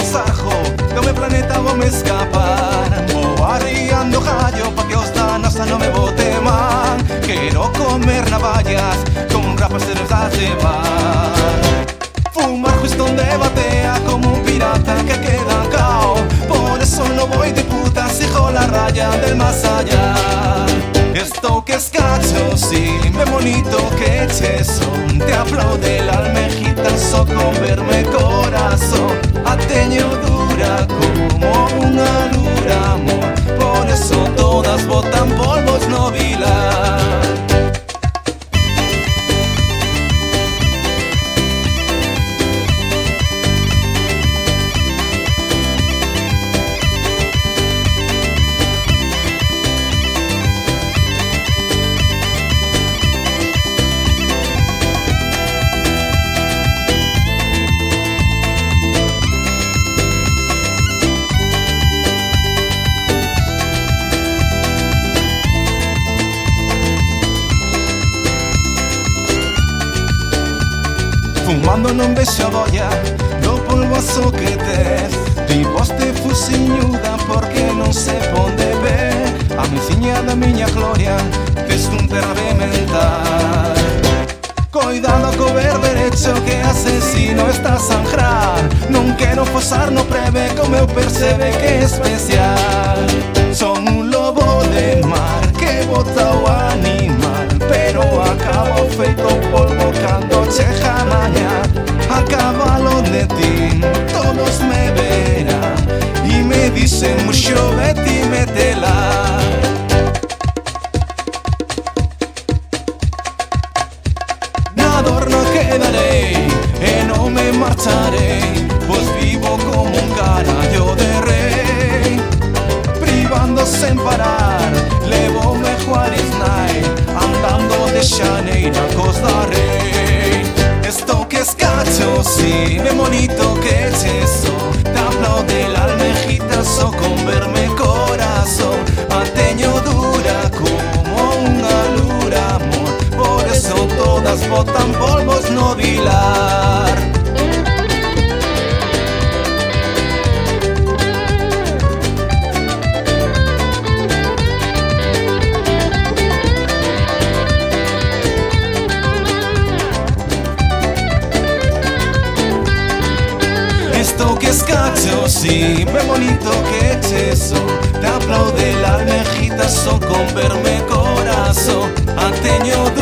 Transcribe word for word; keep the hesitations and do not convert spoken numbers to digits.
sarjo, do meu planeta vou me escapar. Vou arriando rayo pa que os danos no me bote man. Quero comer navallas con rapas se les a llevar. Fumar justo donde batea como un pirata que queda cao. Por eso no voy de putas, hijo la raya del más allá. Esto que es cacho, sí, me bonito que eches son. Te aplaude la almejita, so con verme corazón. Ateño dura como una lura, amor. Por eso todas botan polvos no vilar. Fumando non vexo a boia do polvazo que tes. Ti voste fusiñuda porque non se ponde ver. A meciña da miña gloria tes un terrave mental. Coidado co ver derecho que asesino está a sangrar. Non quero fosar no preve como eu percebe que é especial. Son un lobo de mar que bota o animal, pero acabo feito polvo cando cheja mañá. A cabalo de ti todos me verán y me dicen mucho vete y métela. Na dor no quedaré e non me marcharé, pues vivo como un carallo de rey. Privando sen parar, levo me Juárez night, andando de Xaneira a Costa Rey. Esto que es cacho, sí, me bonito que es eso. Te aplaude la almejita, so con verme corazón. Ateño dura como una lura, amor. Por eso todas botan polvos no vilar. Esto que es cacho, sí, me bonito que es eso. Te aplaude la almejita, so con verme corazón. Ateño